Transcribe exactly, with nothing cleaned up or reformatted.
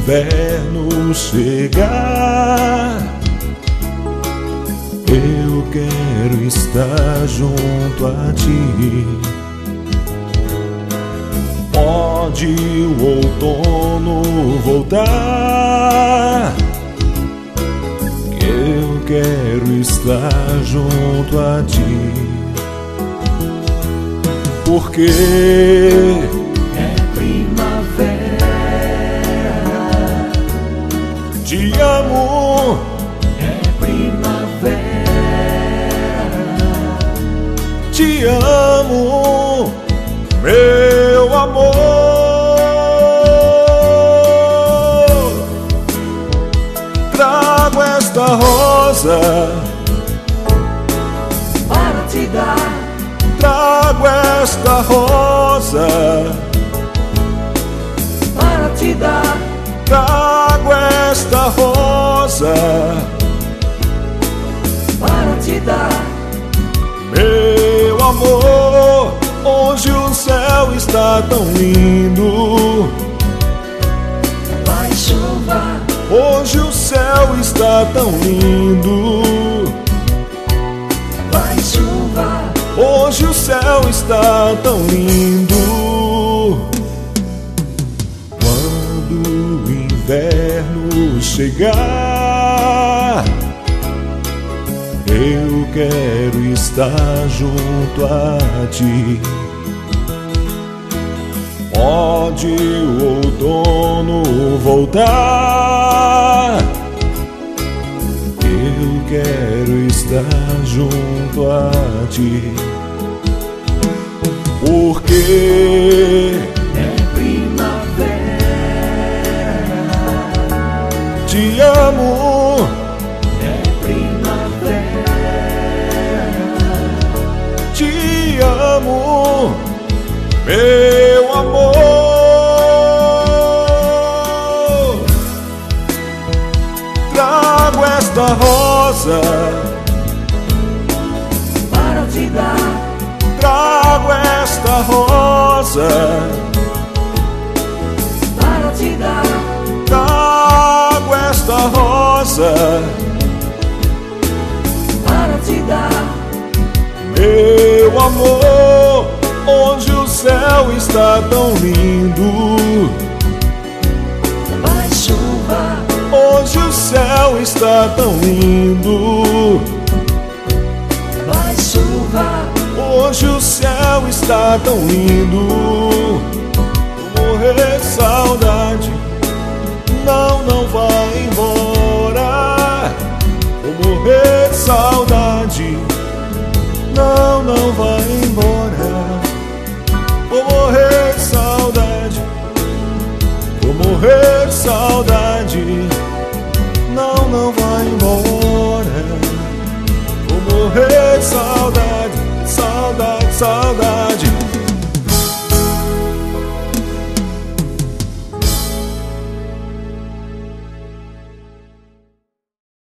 inverno chegar, eu quero estar junto a ti. Pode o outono voltar, que eu quero estar junto a ti. Porque é primavera, te amo, é primavera, te amo, meu amor. Trago esta rosa para te dar. Trago esta rosa para te dar. Trago esta rosa para te dar. Meu amor, hoje o céu está tão lindo. Vai chuva. Hoje o céu está tão lindo. Vai chuva. Hoje o céu está tão lindo. Quando o inverno chegar, eu quero estar junto a ti. Pode o outono voltar, eu quero estar junto a ti. Porque é primavera, te amo, é primavera, te amo, meu amor. Trago esta rosa para te dar. Trago esta rosa para te dar. Trago esta rosa para te dar. Meu amor, hoje o céu está tão lindo. Vai chuva. Hoje o céu está tão lindo. Vai chuva. Hoje o céu está tão lindo. Vou morrer de saudade. Não, não vai embora. Vou morrer de saudade. Não, não vai embora. Vou morrer de saudade. Vou morrer de saudade. Não, não vai embora. Vou morrer de saudade. Saudade, saudade.